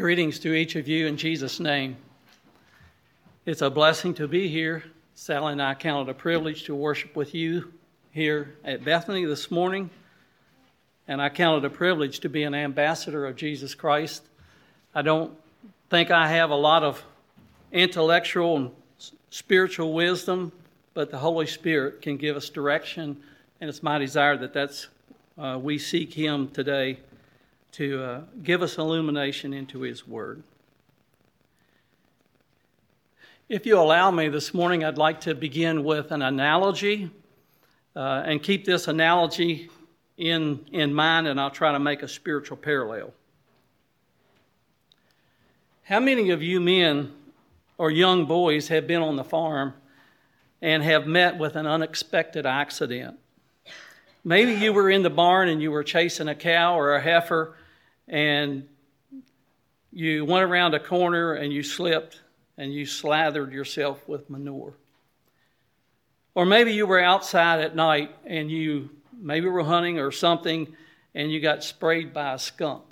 Greetings to each of you in Jesus' name. It's a blessing to be here. Sally and I count it a privilege to worship with you here at Bethany this morning. And I count it a privilege to be an ambassador of Jesus Christ. I don't think I have a lot of intellectual and spiritual wisdom, but the Holy Spirit can give us direction. And it's my desire that we seek Him today to give us illumination into His Word. If you allow me this morning, I'd like to begin with an analogy and keep this analogy in mind, and I'll try to make a spiritual parallel. How many of you men or young boys have been on the farm and have met with an unexpected accident? Maybe you were in the barn and you were chasing a cow or a heifer, and you went around a corner and you slipped and you slathered yourself with manure. Or maybe you were outside at night and you maybe were hunting or something and you got sprayed by a skunk.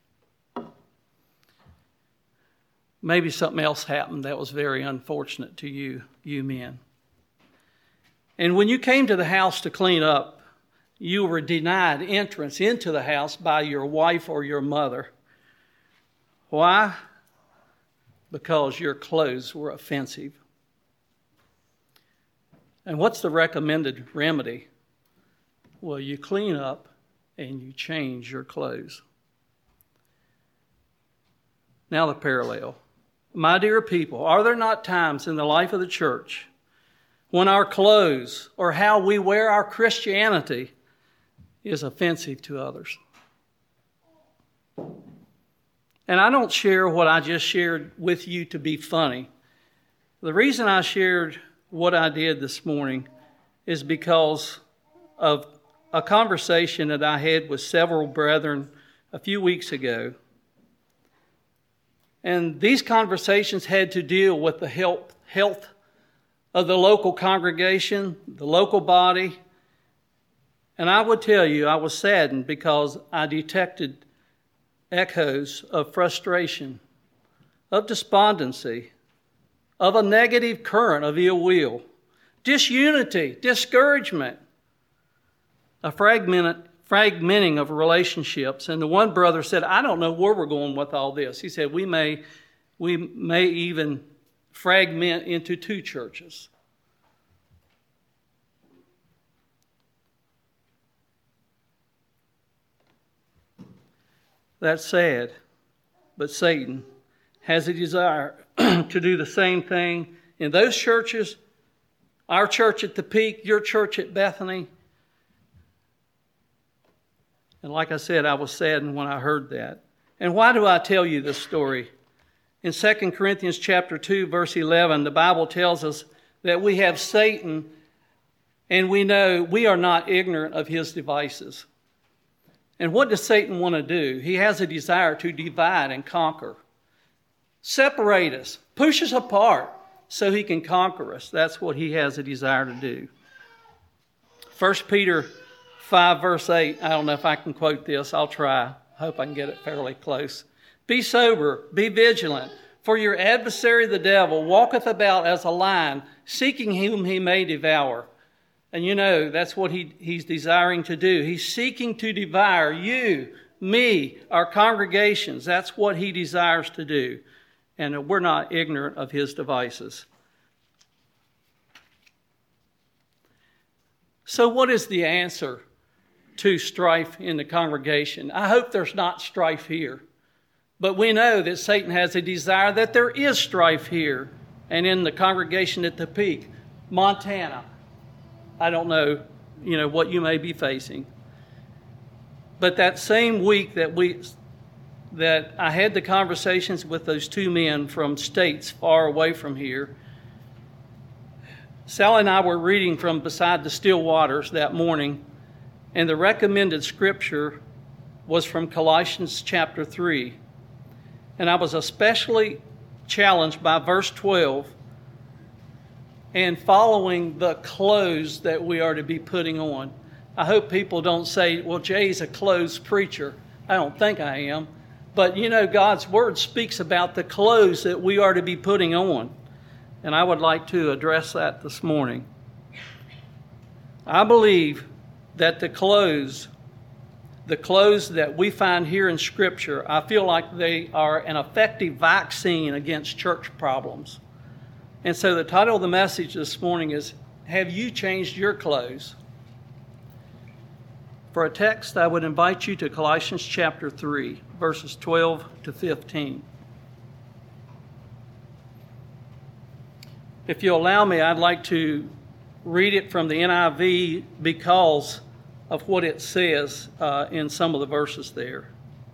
Maybe something else happened that was very unfortunate to you men. And when you came to the house to clean up, you were denied entrance into the house by your wife or your mother. Why? Because your clothes were offensive. And what's the recommended remedy? Well, you clean up and you change your clothes. Now the parallel. My dear people, are there not times in the life of the church when our clothes or how we wear our Christianity is offensive to others? And I don't share what I just shared with you to be funny. The reason I shared what I did this morning is because of a conversation that I had with several brethren a few weeks ago. And these conversations had to deal with the health of the local congregation, the local body. And I would tell you, I was saddened because I detected echoes of frustration, of despondency, of a negative current of ill will, disunity, discouragement, a fragmenting of relationships. And the one brother said, I don't know where we're going with all this. He said, we may even fragment into two churches. That's sad, but Satan has a desire to do the same thing in those churches, our church at the Peak, your church at Bethany. And like I said, I was saddened when I heard that. And why do I tell you this story? In 2 Corinthians chapter 2, verse 11, the Bible tells us that we have Satan, and we know we are not ignorant of his devices. And what does Satan want to do? He has a desire to divide and conquer, separate us, push us apart so he can conquer us. That's what he has a desire to do. 1 Peter 5, verse 8. I don't know if I can quote this. I'll try. I hope I can get it fairly close. Be sober, be vigilant, for your adversary the devil walketh about as a lion, seeking whom he may devour. And you know, that's what he's desiring to do. He's seeking to devour you, me, our congregations. That's what he desires to do. And we're not ignorant of his devices. So what is the answer to strife in the congregation? I hope there's not strife here. But we know that Satan has a desire that there is strife here and in the congregation at the Peak, Montana. I don't know, what you may be facing. But that same week that I had the conversations with those two men from states far away from here, Sally and I were reading from Beside the Still Waters that morning, and the recommended scripture was from Colossians chapter 3. And I was especially challenged by verse 12 and following the clothes that we are to be putting on. I hope people don't say, well, Jay's a clothes preacher. I don't think I am. But you know, God's Word speaks about the clothes that we are to be putting on. And I would like to address that this morning. I believe that the clothes that we find here in Scripture, I feel like they are an effective vaccine against church problems. And so the title of the message this morning is, Have You Changed Your Clothes? For a text, I would invite you to Colossians chapter 3, verses 12 to 15. If you'll allow me, I'd like to read it from the NIV because of what it says in some of the verses there.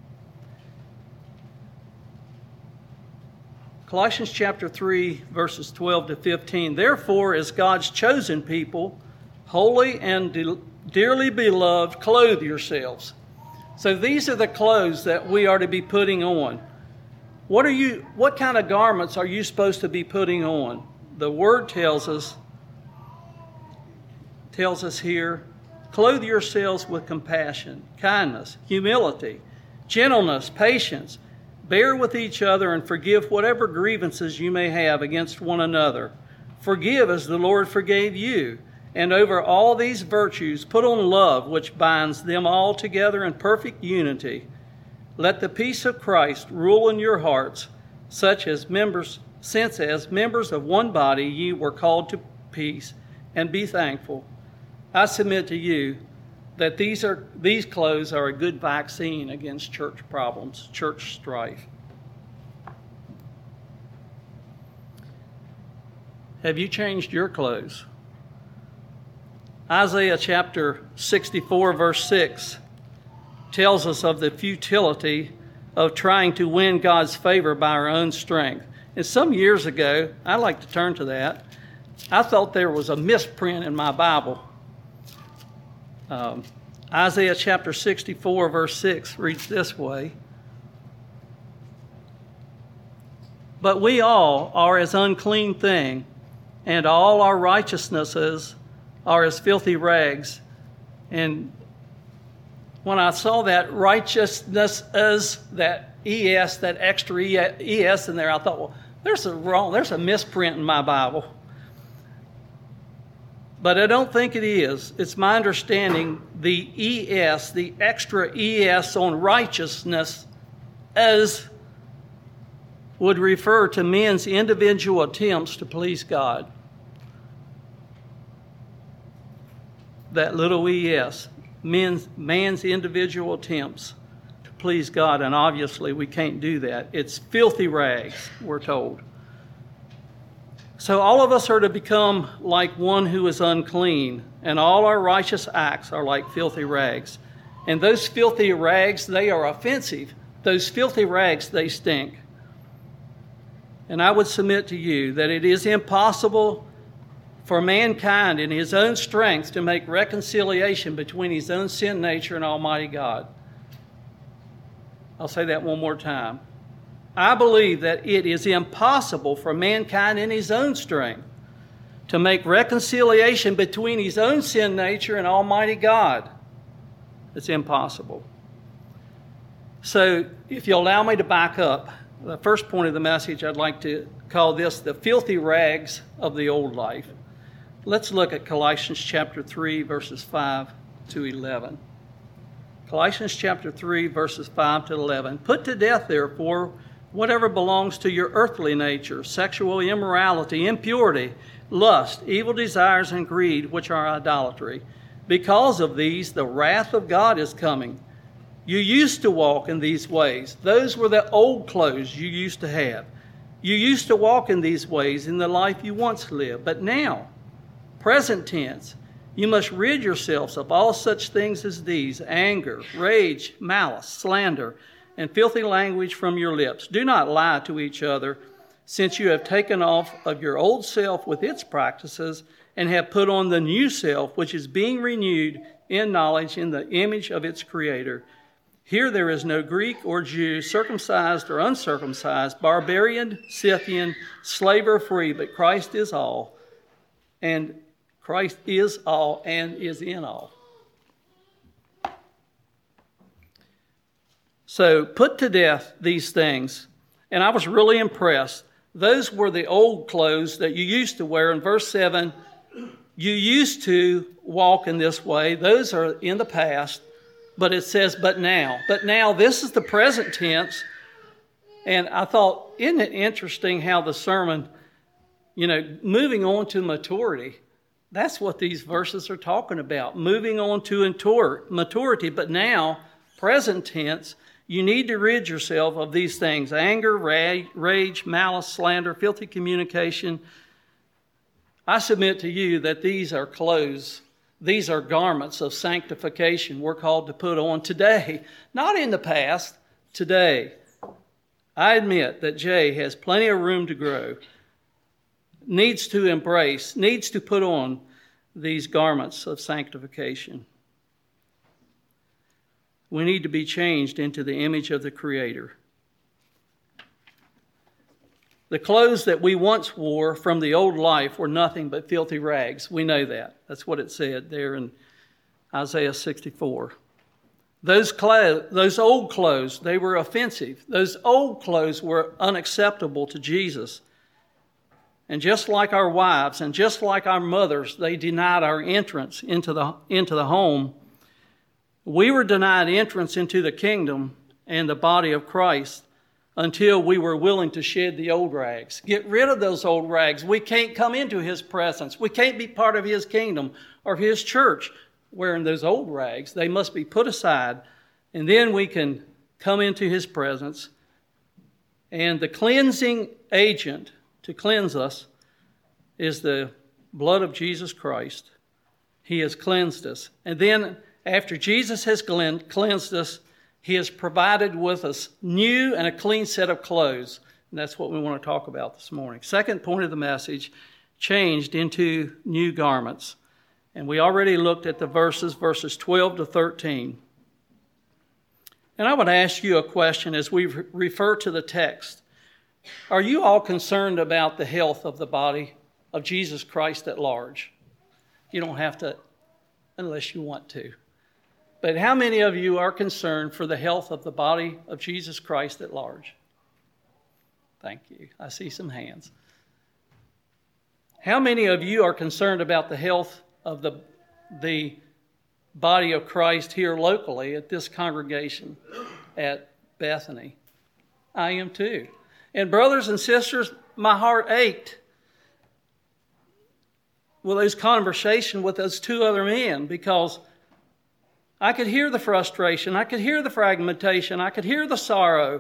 Colossians chapter 3, verses 12 to 15. Therefore, as God's chosen people, holy and dearly beloved, clothe yourselves. So these are the clothes that we are to be putting on. What kind of garments are you supposed to be putting on? The Word tells us here, clothe yourselves with compassion, kindness, humility, gentleness, patience. Bear with each other and forgive whatever grievances you may have against one another. Forgive as the Lord forgave you. And over all these virtues, put on love, which binds them all together in perfect unity. Let the peace of Christ rule in your hearts, since as members of one body ye were called to peace, and be thankful. I submit to you that these clothes are a good vaccine against church problems, church strife. Have you changed your clothes? Isaiah chapter 64, verse 6 tells us of the futility of trying to win God's favor by our own strength. And some years ago, I like to turn to that, I thought there was a misprint in my Bible. Isaiah chapter 64, verse 6 reads this way. But we all are as unclean thing, and all our righteousnesses are as filthy rags. And when I saw that righteousness as that ES, that extra ES in there, I thought, well, there's a misprint in my Bible. But I don't think it is. It's my understanding the ES, the extra ES on righteousness, as would refer to men's individual attempts to please God. That little ES, man's individual attempts to please God, and obviously we can't do that. It's filthy rags, we're told. So all of us are to become like one who is unclean, and all our righteous acts are like filthy rags. And those filthy rags, they are offensive. Those filthy rags, they stink. And I would submit to you that it is impossible for mankind in his own strength to make reconciliation between his own sin nature and Almighty God. I'll say that one more time. I believe that it is impossible for mankind in his own strength to make reconciliation between his own sin nature and Almighty God. It's impossible. So, if you'll allow me to back up, the first point of the message, I'd like to call this the filthy rags of the old life. Let's look at Colossians chapter 3, verses 5 to 11. Colossians chapter 3, verses 5 to 11. Put to death, therefore, whatever belongs to your earthly nature, sexual immorality, impurity, lust, evil desires, and greed, which are idolatry. Because of these, the wrath of God is coming. You used to walk in these ways. Those were the old clothes you used to have. You used to walk in these ways in the life you once lived. But now, present tense, you must rid yourselves of all such things as these: anger, rage, malice, slander, and filthy language from your lips. Do not lie to each other, since you have taken off of your old self with its practices and have put on the new self, which is being renewed in knowledge in the image of its Creator. Here there is no Greek or Jew, circumcised or uncircumcised, barbarian, Scythian, slave or free, but Christ is all, and is in all. So put to death these things. And I was really impressed. Those were the old clothes that you used to wear. In verse 7, you used to walk in this way. Those are in the past. But it says, but now. But now, this is the present tense. And I thought, isn't it interesting how the sermon, moving on to maturity. That's what these verses are talking about. Moving on to maturity. But now, present tense, you need to rid yourself of these things: anger, rage, malice, slander, filthy communication. I submit to you that these are clothes. These are garments of sanctification we're called to put on today. Not in the past, today. I admit that Jay has plenty of room to grow, needs to embrace, needs to put on these garments of sanctification. We need to be changed into the image of the Creator. The clothes that we once wore from the old life were nothing but filthy rags. We know that. That's what it said there in Isaiah 64. Those old clothes, they were offensive. Those old clothes were unacceptable to Jesus. And just like our wives and just like our mothers, they denied our entrance into the home. We were denied entrance into the kingdom and the body of Christ until we were willing to shed the old rags. Get rid of those old rags. We can't come into His presence. We can't be part of His kingdom or His church wearing those old rags. They must be put aside, and then we can come into His presence. And the cleansing agent to cleanse us is the blood of Jesus Christ. He has cleansed us. And then after Jesus has cleansed us, He has provided with us new and a clean set of clothes. And that's what we want to talk about this morning. Second point of the message, changed into new garments. And we already looked at the verses 12 to 13. And I would ask you a question as we refer to the text. Are you all concerned about the health of the body of Jesus Christ at large? You don't have to unless you want to. But how many of you are concerned for the health of the body of Jesus Christ at large? Thank you. I see some hands. How many of you are concerned about the health of the body of Christ here locally at this congregation at Bethany? I am too. And brothers and sisters, my heart ached with those conversations with those two other men, because I could hear the frustration, I could hear the fragmentation, I could hear the sorrow.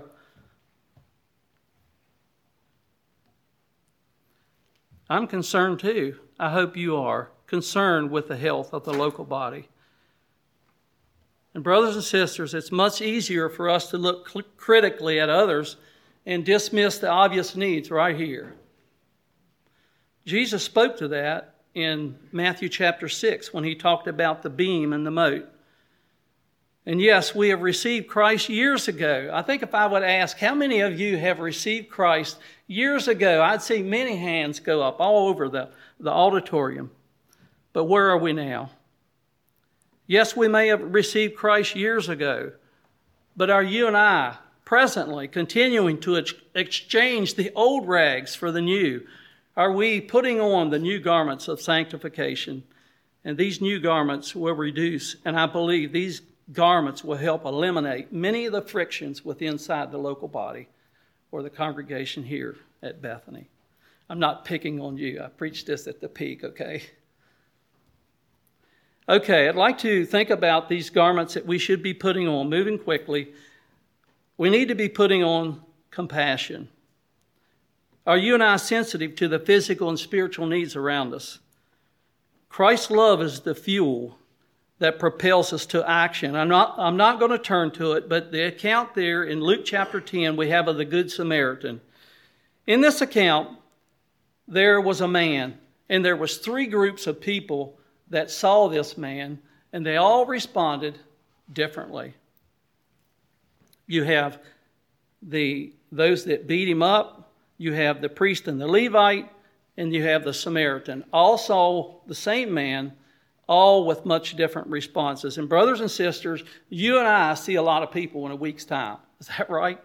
I'm concerned too. I hope you are concerned with the health of the local body. And brothers and sisters, it's much easier for us to look critically at others and dismiss the obvious needs right here. Jesus spoke to that in Matthew chapter 6 when He talked about the beam and the mote. And yes, we have received Christ years ago. I think if I would ask how many of you have received Christ years ago, I'd see many hands go up all over the auditorium. But where are we now? Yes, we may have received Christ years ago, but are you and I presently continuing to exchange the old rags for the new? Are we putting on the new garments of sanctification? And these new garments will reduce, and I believe these garments will help eliminate many of the frictions within inside the local body or the congregation here at Bethany. I'm not picking on you. I preached this at the peak, okay? Okay, I'd like to think about these garments that we should be putting on, moving quickly. We need to be putting on compassion. Are you and I sensitive to the physical and spiritual needs around us? Christ's love is the fuel that propels us to action. I'm not going to turn to it, but the account there in Luke chapter 10, we have of the Good Samaritan. In this account, there was a man, and there was 3 groups of people that saw this man, and they all responded differently. You have those that beat him up, you have the priest and the Levite, and you have the Samaritan. All saw the same man, all with much different responses. And brothers and sisters, you and I see a lot of people in a week's time. Is that right?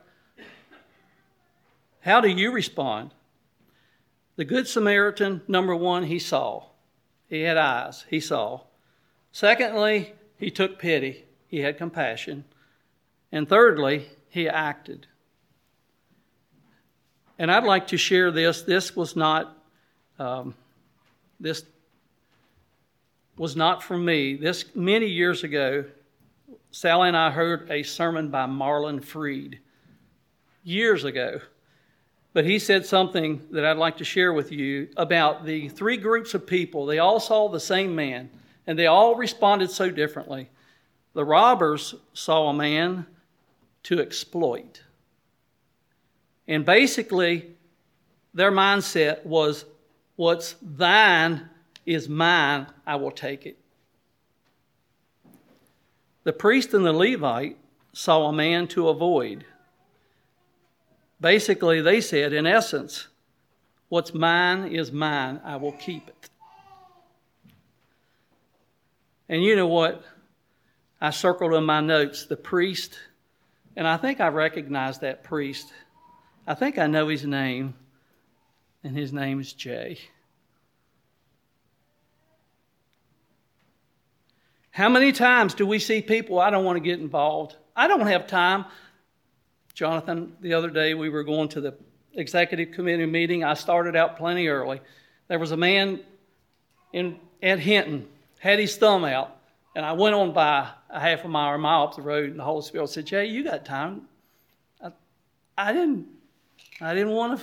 How do you respond? The Good Samaritan, number one, he saw. He had eyes. He saw. Secondly, he took pity. He had compassion. And thirdly, he acted. And I'd like to share this. This was not from me. This many years ago, Sally and I heard a sermon by Marlon Freed years ago. But he said something that I'd like to share with you about the three groups of people. They all saw the same man, and they all responded so differently. The robbers saw a man to exploit. And basically, their mindset was, what's thine is mine, I will take it. The priest and the Levite saw a man to avoid. Basically, they said, in essence, what's mine is mine, I will keep it. And you know what? I circled in my notes the priest, and I think I recognize that priest. I think I know his name, and his name is Jay. How many times do we see people, I don't want to get involved. I don't have time. Jonathan, the other day we were going to the executive committee meeting. I started out plenty early. There was a man at Hinton, had his thumb out, and I went on by a half a mile or a mile up the road, and the Holy Spirit said, Jay, you got time. I didn't want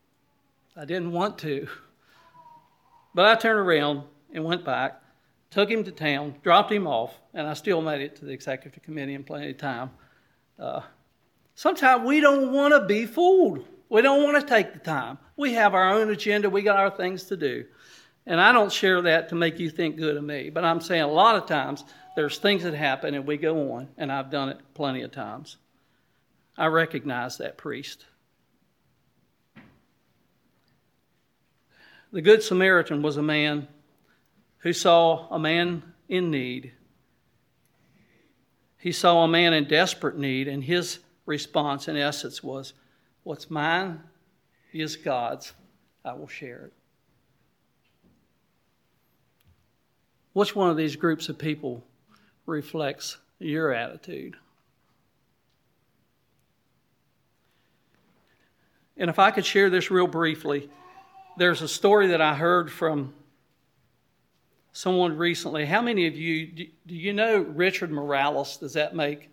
to. But I turned around and went back, took him to town, dropped him off, and I still made it to the executive committee in plenty of time. Sometimes we don't want to be fooled. We don't want to take the time. We have our own agenda. We got our things to do. And I don't share that to make you think good of me. But I'm saying a lot of times there's things that happen and we go on. And I've done it plenty of times. I recognize that priest. The Good Samaritan was a man who saw a man in need. He saw a man in desperate need, and his response, in essence, was, what's mine is God's. I will share it. Which one of these groups of people reflects your attitude? And if I could share this real briefly, there's a story that I heard from someone recently. How many of you, do you know Richard Morales? Does that make?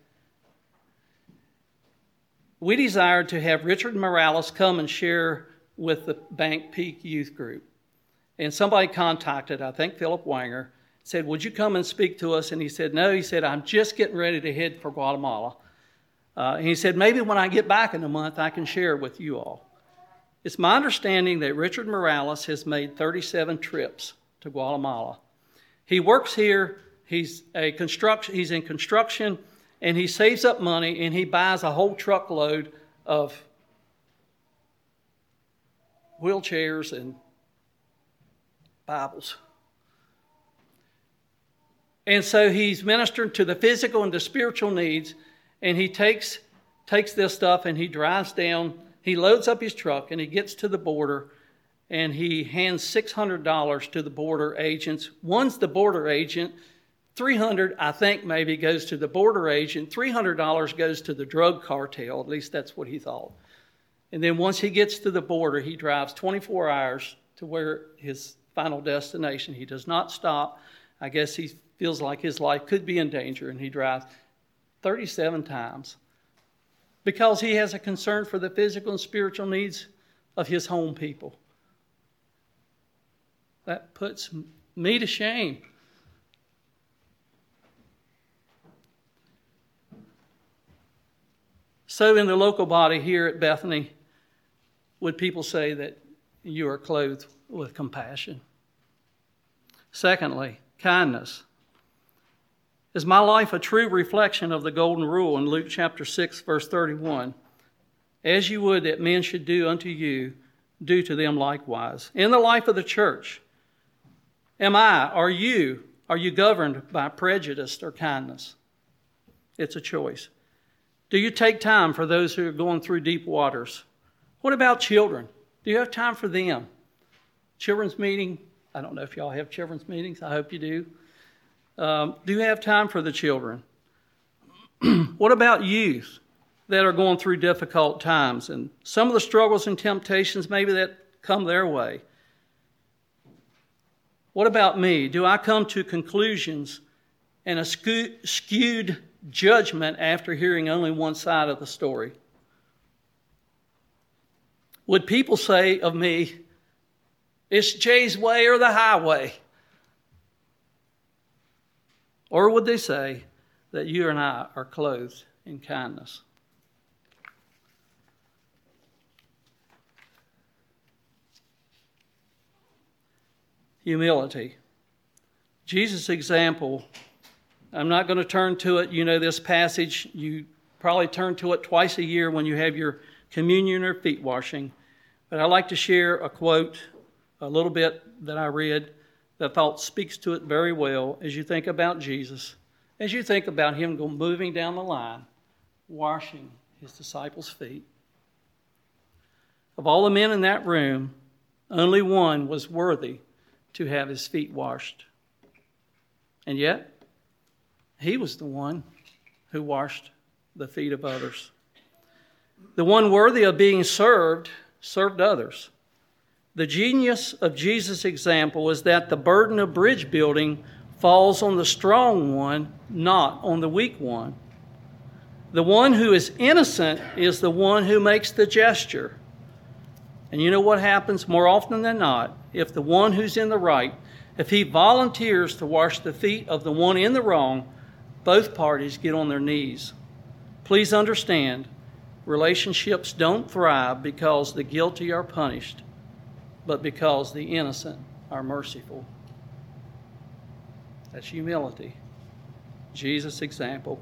We desired to have Richard Morales come and share with the Bank Peak Youth Group. And somebody contacted, I think Philip Wanger, said, would you come and speak to us? And he said, no. He said, I'm just getting ready to head for Guatemala. And he said, maybe when I get back in a month, I can share with you all. It's my understanding that Richard Morales has made 37 trips to Guatemala. He works here. He's in construction, and he saves up money, and he buys a whole truckload of wheelchairs and Bibles. And so he's ministered to the physical and the spiritual needs, and he takes this stuff and he drives down, he loads up his truck, and he gets to the border, and he hands $600 to the border agents. One's the border agent. $300, I think, maybe goes to the border agent. $300 goes to the drug cartel. At least that's what he thought. And then once he gets to the border, he drives 24 hours to where his final destination. He does not stop. I guess he feels like his life could be in danger, and he drives 37 times because he has a concern for the physical and spiritual needs of his home people. That puts me to shame. So in the local body here at Bethany, would people say that you are clothed with compassion? Secondly, kindness. Is my life a true reflection of the golden rule in Luke chapter 6, verse 31? As you would that men should do unto you, do to them likewise. In the life of the church, are you Are you governed by prejudice or kindness? It's a choice. Do you take time for those who are going through deep waters? What about children? Do you have time for them? Children's meeting. I don't know if y'all have children's meetings. I hope you do. Do you have time for the children? What about youth that are going through difficult times and some of the struggles and temptations maybe that come their way? What about me? Do I come to conclusions and a skewed judgment after hearing only one side of the story? Would people say of me, it's Jay's way or the highway? Or would they say that you and I are clothed in kindness? Humility. Jesus' example, I'm not going to turn to it. You know this passage. You probably turn to it twice a year when you have your communion or feet washing. But I'd like to share a quote, a little bit that I read that I thought speaks to it very well as you think about Jesus, as you think about him moving down the line, washing his disciples' feet. Of all the men in that room, only one was worthy to have his feet washed. And yet, he was the one who washed the feet of others. The one worthy of being served others. The genius of Jesus' example is that the burden of bridge building falls on the strong one, not on the weak one. The one who is innocent is the one who makes the gesture. And you know what happens more often than not? If the one who's in the right, if he volunteers to wash the feet of the one in the wrong, both parties get on their knees. Please understand, relationships don't thrive because the guilty are punished, but because the innocent are merciful. That's humility. Jesus' example.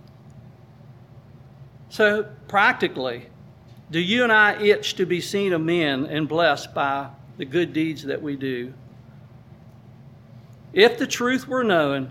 So, practically, do you and I itch to be seen of men and blessed by the good deeds that we do? If the truth were known,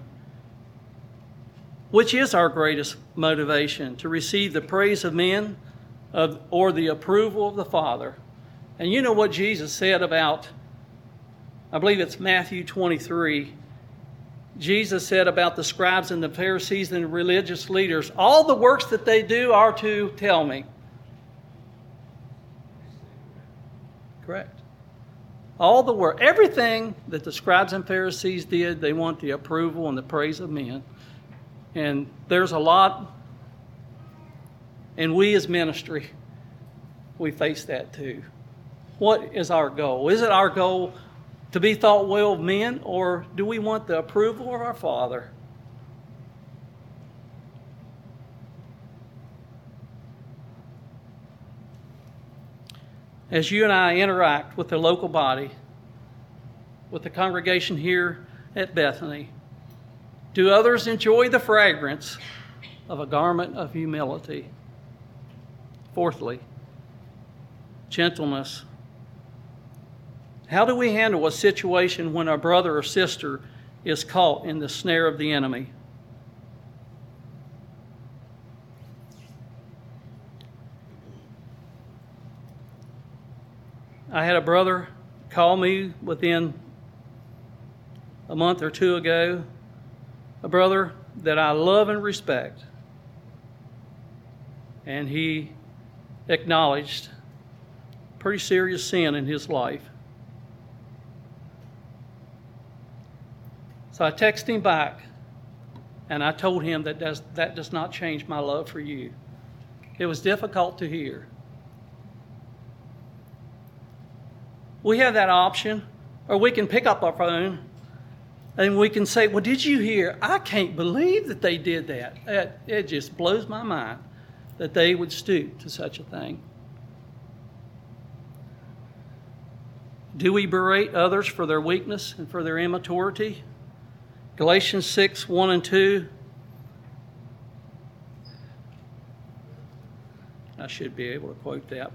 which is our greatest motivation, to receive the praise of men or the approval of the Father? And you know what Jesus said about, I believe it's Matthew 23. Jesus said about the scribes and the Pharisees and the religious leaders, all the works that they do are to tell me. Correct. All the work, everything that the scribes and Pharisees did, they want the approval and the praise of men. And there's a lot, and we as ministry, we face that too. What is our goal? Is it our goal to be thought well of men, or do we want the approval of our Father? As you and I interact with the local body, with the congregation here at Bethany, do others enjoy the fragrance of a garment of humility? Fourthly, gentleness. How do we handle a situation when our brother or sister is caught in the snare of the enemy? I had a brother call me within a month or two ago, a brother that I love and respect. And he acknowledged pretty serious sin in his life. So I texted him back, and I told him that does not change my love for you. It was difficult to hear. We have that option, or we can pick up our phone and we can say, well, did you hear? I can't believe that they did that. It just blows my mind that they would stoop to such a thing. Do we berate others for their weakness and for their immaturity? Galatians 6, 1 and 2. I should be able to quote that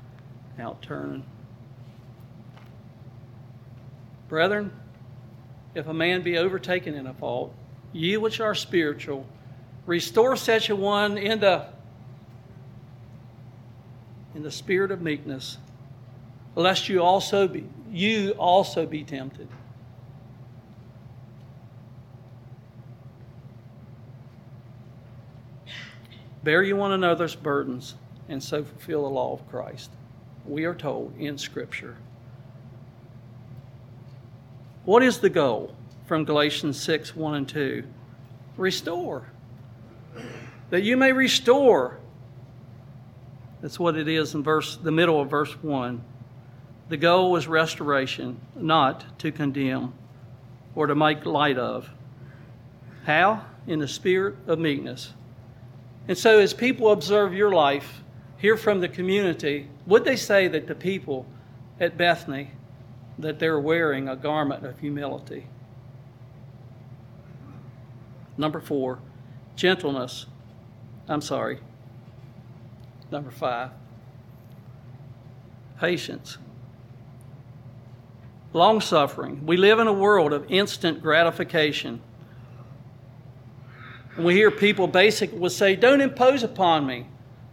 without turning. Brethren, if a man be overtaken in a fault, ye which are spiritual, restore such a one in the spirit of meekness, lest you also be tempted. Bear you one another's burdens, and so fulfill the law of Christ. We are told in Scripture. What is the goal from Galatians 6, 1 and 2? Restore. That you may restore. That's what it is in the middle of verse 1. The goal is restoration, not to condemn or to make light of. How? In the spirit of meekness. And so as people observe your life, hear from the community, would they say that the people at Bethany, that they're wearing a garment of humility? Number 4, gentleness. Number 5, patience. Long-suffering. We live in a world of instant gratification. And we hear people basically will say, don't impose upon me.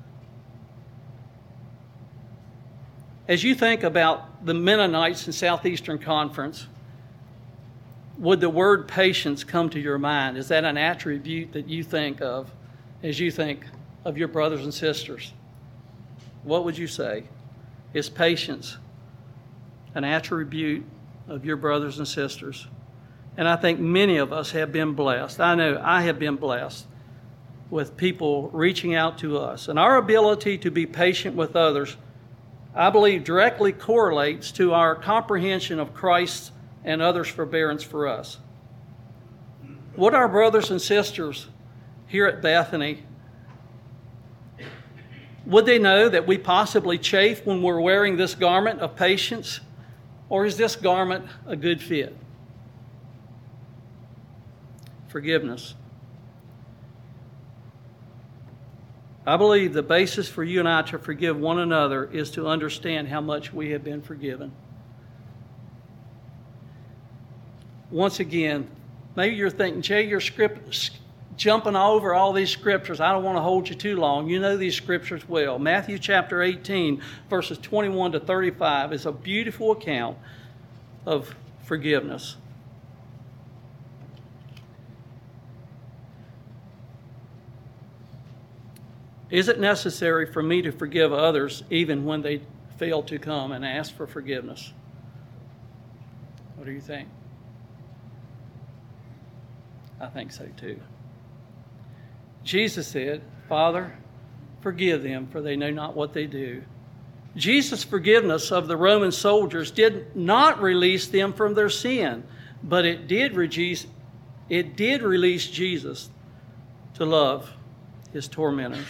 As you think about the Mennonites in Southeastern Conference, would the word patience come to your mind? Is that an attribute that you think of as you think of your brothers and sisters? What would you say? Is patience an attribute of your brothers and sisters? And I think many of us have been blessed. I know I have been blessed with people reaching out to us. And our ability to be patient with others, I believe, directly correlates to our comprehension of Christ's and others' forbearance for us. Would our brothers and sisters here at Bethany, would they know that we possibly chafe when we're wearing this garment of patience? Or is this garment a good fit? Forgiveness. I believe the basis for you and I to forgive one another is to understand how much we have been forgiven. Once again, maybe you're thinking, Jay, you're jumping over all these scriptures. I don't want to hold you too long. You know these scriptures well. Matthew chapter 18, verses 21 to 35 is a beautiful account of forgiveness. Is it necessary for me to forgive others even when they fail to come and ask for forgiveness? What do you think? I think so too. Jesus said, Father, forgive them, for they know not what they do. Jesus' forgiveness of the Roman soldiers did not release them from their sin, but it did release Jesus to love his tormentors.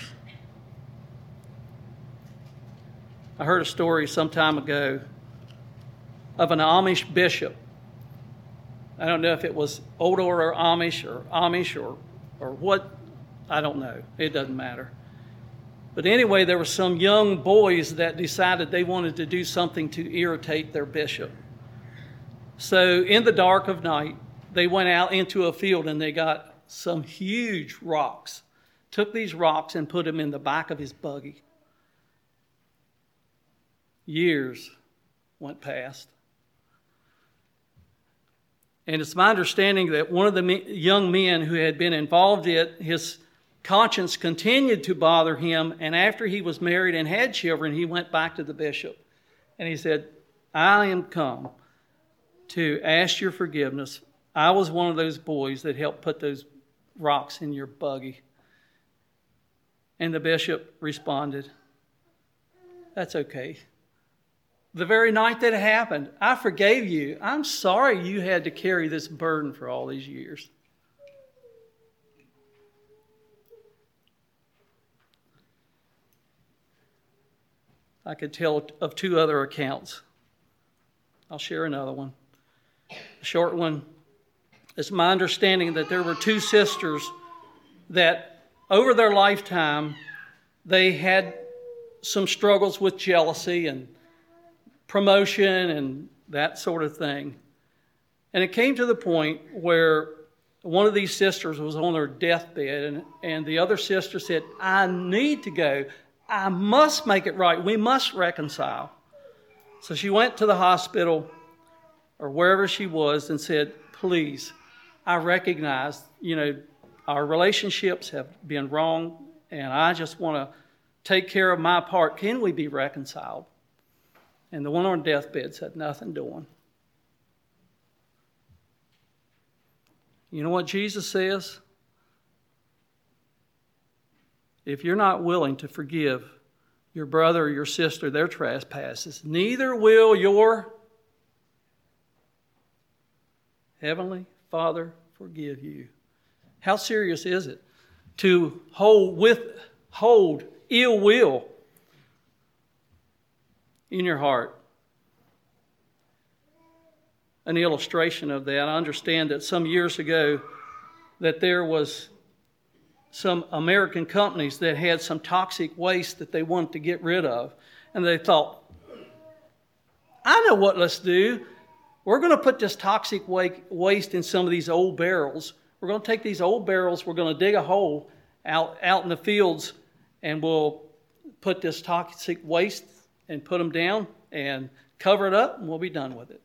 I heard a story some time ago of an Amish bishop. I don't know if it was Old Order Amish or what. I don't know. It doesn't matter. But anyway, there were some young boys that decided they wanted to do something to irritate their bishop. So in the dark of night, they went out into a field and they got some huge rocks. Took these rocks and put them in the back of his buggy. Years went past. And it's my understanding that one of the young men who had been involved in it, his conscience continued to bother him. And after he was married and had children, he went back to the bishop. And he said, I am come to ask your forgiveness. I was one of those boys that helped put those rocks in your buggy. And the bishop responded, that's okay. The very night that it happened, I forgave you. I'm sorry you had to carry this burden for all these years. I could tell of 2 other accounts. I'll share another one. A short one. It's my understanding that there were 2 sisters that over their lifetime, they had some struggles with jealousy and promotion and that sort of thing. And it came to the point where one of these sisters was on her deathbed, and the other sister said, I need to go. I must make it right. We must reconcile. So she went to the hospital or wherever she was and said, please, I recognize, our relationships have been wrong, and I just want to take care of my part. Can we be reconciled? And the one on deathbed said, nothing doing. You know what Jesus says? If you're not willing to forgive your brother or your sister their trespasses, neither will your Heavenly Father forgive you. How serious is it to hold ill will in your heart? An illustration of that, I understand that some years ago that there was some American companies that had some toxic waste that they wanted to get rid of. And they thought, I know what let's do. We're going to put this toxic waste in some of these old barrels. We're going to take these old barrels, we're going to dig a hole out in the fields, and we'll put this toxic waste and put them down and cover it up, and we'll be done with it.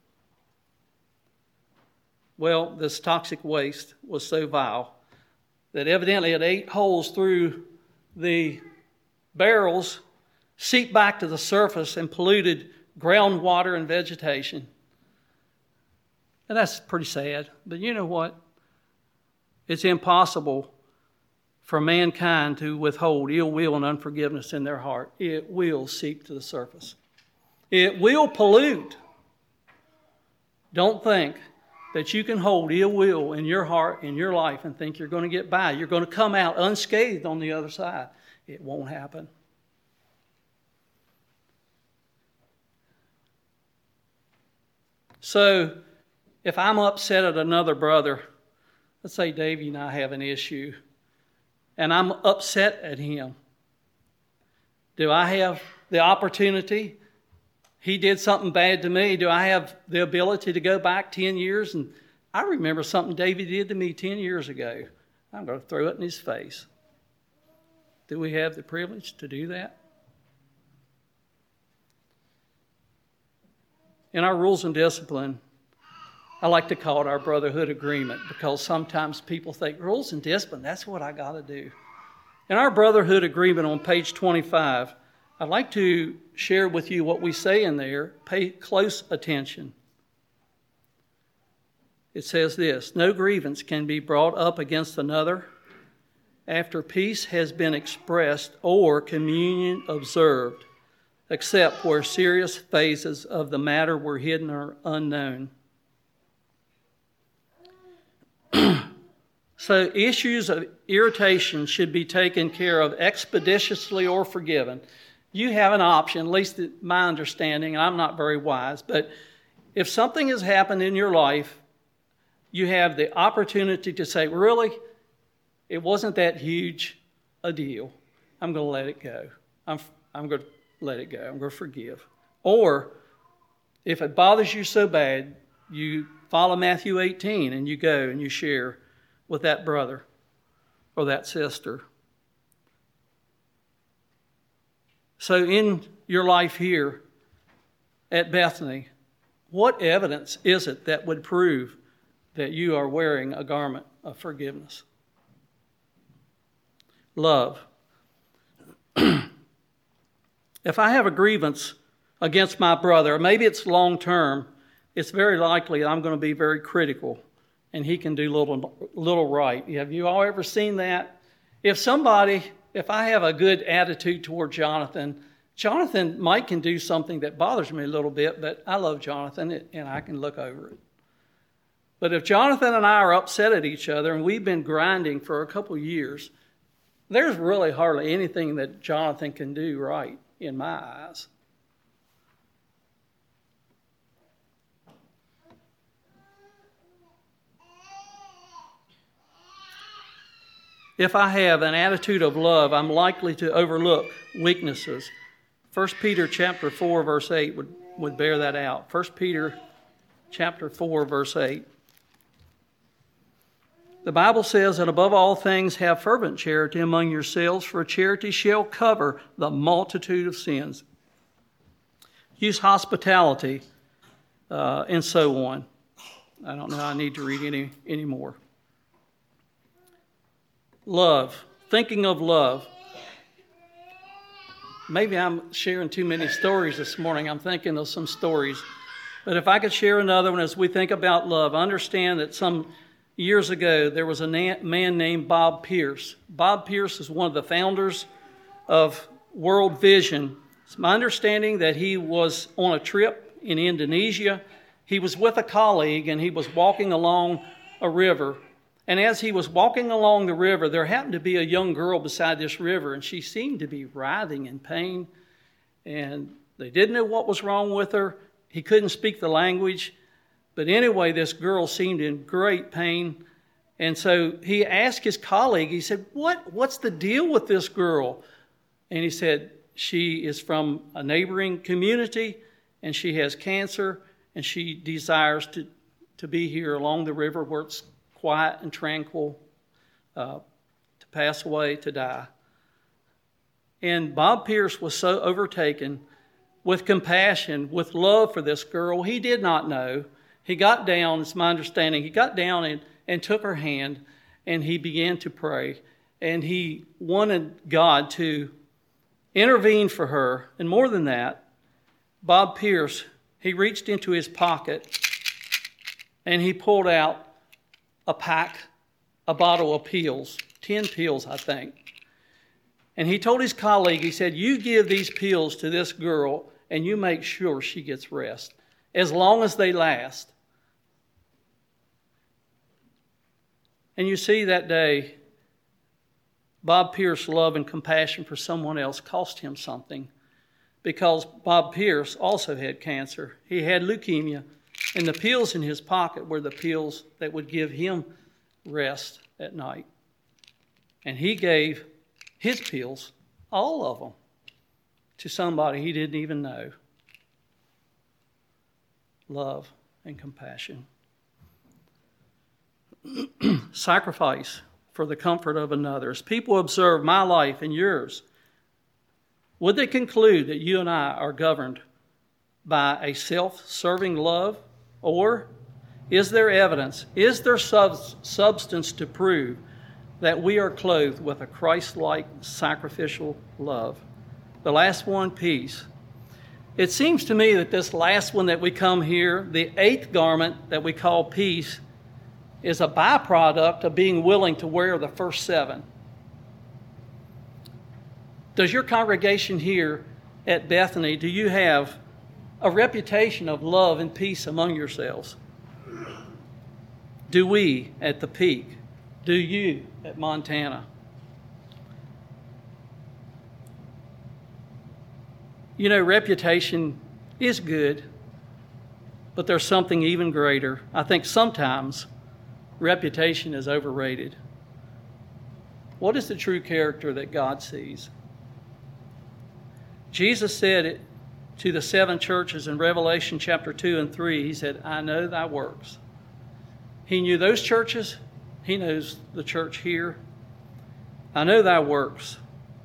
Well, this toxic waste was so vile that evidently it ate holes through the barrels, seeped back to the surface, and polluted groundwater and vegetation. And that's pretty sad. But you know what? It's impossible for mankind to withhold ill will and unforgiveness in their heart. It will seep to the surface. It will pollute. Don't think that you can hold ill will in your heart, in your life, and think you're going to get by. You're going to come out unscathed on the other side. It won't happen. So, if I'm upset at another brother, let's say Davey and I have an issue, and I'm upset at him, do I have the opportunity? He did something bad to me. Do I have the ability to go back 10 years? And I remember something David did to me 10 years ago. I'm going to throw it in his face. Do we have the privilege to do that? In our rules and discipline, I like to call it our brotherhood agreement, because sometimes people think rules and discipline, that's what I got to do. In our brotherhood agreement on page 25, I'd like to share with you what we say in there. Pay close attention. It says this: no grievance can be brought up against another after peace has been expressed or communion observed, except where serious phases of the matter were hidden or unknown. So issues of irritation should be taken care of expeditiously or forgiven. You have an option, at least my understanding, and I'm not very wise, but if something has happened in your life, you have the opportunity to say, really, it wasn't that huge a deal. I'm going to let it go. I'm going to let it go. I'm going to forgive. Or if it bothers you so bad, you follow Matthew 18 and you go and you share with that brother or that sister. So in your life here at Bethany, what evidence is it that would prove that you are wearing a garment of forgiveness? Love. If I have a grievance against my brother, maybe it's long term, it's very likely I'm going to be very critical and he can do little right. Have you all ever seen that? If I have a good attitude toward Jonathan Mike can do something that bothers me a little bit, but I love Jonathan and I can look over it. But if Jonathan and I are upset at each other and we've been grinding for a couple years, there's really hardly anything that Jonathan can do right in my eyes. If I have an attitude of love, I'm likely to overlook weaknesses. 1 Peter chapter 4, verse 8 would bear that out. 1 Peter chapter 4, verse 8. The Bible says that above all things have fervent charity among yourselves, for charity shall cover the multitude of sins. Use hospitality and so on. I don't know, I need to read any more. Love. Thinking of love. Maybe I'm sharing too many stories this morning. I'm thinking of some stories. But if I could share another one as we think about love, understand that some years ago there was a man named Bob Pierce. Bob Pierce is one of the founders of World Vision. It's my understanding that he was on a trip in Indonesia. He was with a colleague and he was walking along a river. And as he was walking along the river, there happened to be a young girl beside this river, and she seemed to be writhing in pain. And they didn't know what was wrong with her. He couldn't speak the language. But anyway, this girl seemed in great pain. And so he asked his colleague, he said, what's the deal with this girl? And he said, she is from a neighboring community, and she has cancer, and she desires to be here along the river where it's quiet and tranquil, to pass away, to die. And Bob Pierce was so overtaken with compassion, with love for this girl. He did not know. He got down, it's my understanding, he got down and took her hand, and he began to pray. And he wanted God to intervene for her. And more than that, Bob Pierce, he reached into his pocket and he pulled out a bottle of pills, 10 pills, I think. And he told his colleague, he said, you give these pills to this girl and you make sure she gets rest, as long as they last. And you see that day, Bob Pierce's love and compassion for someone else cost him something, because Bob Pierce also had cancer. He had leukemia. And the pills in his pocket were the pills that would give him rest at night. And he gave his pills, all of them, to somebody he didn't even know. Love and compassion. Sacrifice for the comfort of another. As people observe my life and yours, would they conclude that you and I are governed by a self-serving love? Or is there evidence, is there substance to prove that we are clothed with a Christ-like sacrificial love? The last one, peace. It seems to me that this last one that we come here, the 8th garment that we call peace, is a byproduct of being willing to wear the first 7. Does your congregation here at Bethany, do you have a reputation of love and peace among yourselves? Do we at the Peak? Do you at Montana? You know, reputation is good, but there's something even greater. I think sometimes reputation is overrated. What is the true character that God sees? Jesus said it to the 7 churches in Revelation chapter 2 and 3, he said, I know thy works. He knew those churches. He knows the church here. I know thy works.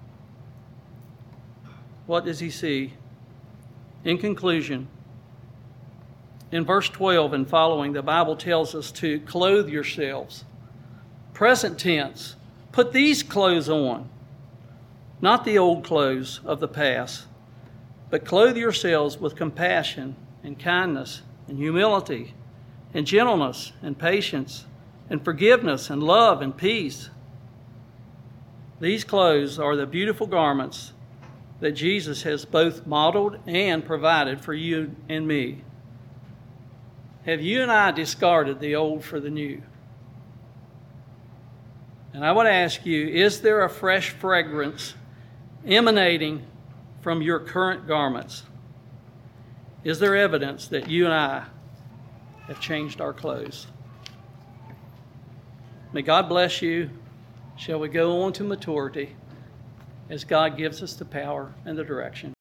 What does he see? In conclusion, in verse 12 and following, the Bible tells us to clothe yourselves. Present tense, put these clothes on, not the old clothes of the past, but clothe yourselves with compassion and kindness and humility and gentleness and patience and forgiveness and love and peace. These clothes are the beautiful garments that Jesus has both modeled and provided for you and me. Have you and I discarded the old for the new? And I would ask you, is there a fresh fragrance emanating from your current garments? Is there evidence that you and I have changed our clothes? May God bless you. Shall we go on to maturity as God gives us the power and the direction?